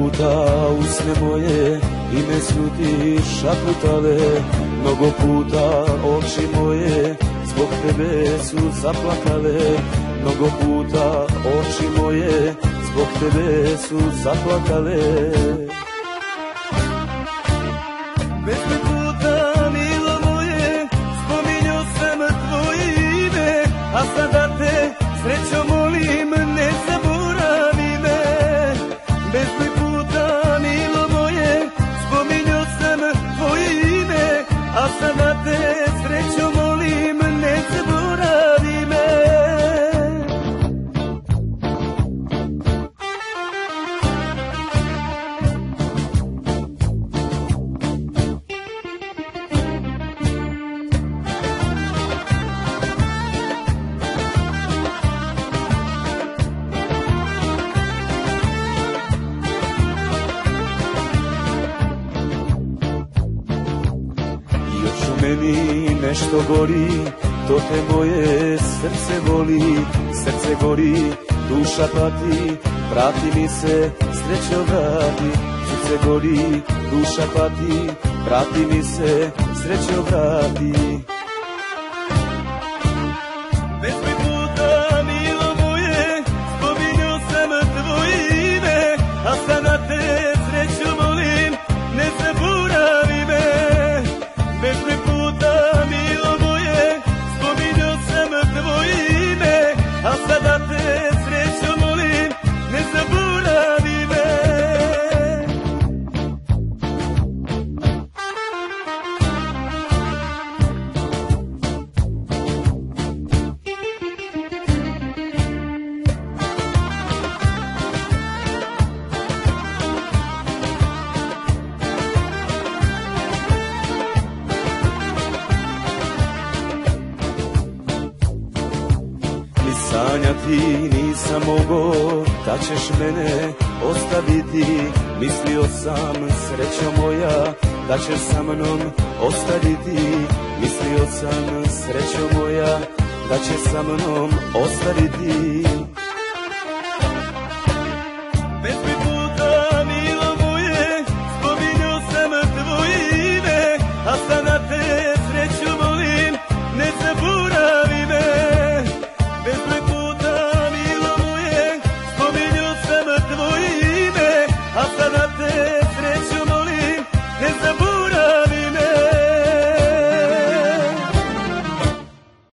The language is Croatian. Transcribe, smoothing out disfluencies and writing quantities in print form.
puta usne moje ime su ti šaputale, mnogo puta oči moje zbog tebe su zaplakale, mnogo puta oči moje zbog tebe su zaplakale. Bezbroj puta, milo moje, spominjao sam tvoje ime, a sada te srećo molim, ne zaboravi me. Bezbroj puta, milo moje, spominjao sam tvoje ime, a sada te srećo molim, ne zaboravi me. Meni nešto gori, to te moje srce voli, srce gori, duša pati, vrati mi se, srećo vrati. Srce gori, duša pati, vrati mi se, srećo vrati. Bezbroj puta, milo moje, spominjao sam tvoje ime, a sada te srećo molim, ne zaboravi me. Bezbroj puta, milo moje, spominjao sam tvoje ime, a sada te srećo molim, ne zaboravi me. Sanjati nisam mogao da ćeš mene ostaviti, mislio sam srećo moja da ćeš sa mnom ostaviti, mislio sam srećo moja da ćeš sa mnom ostaviti.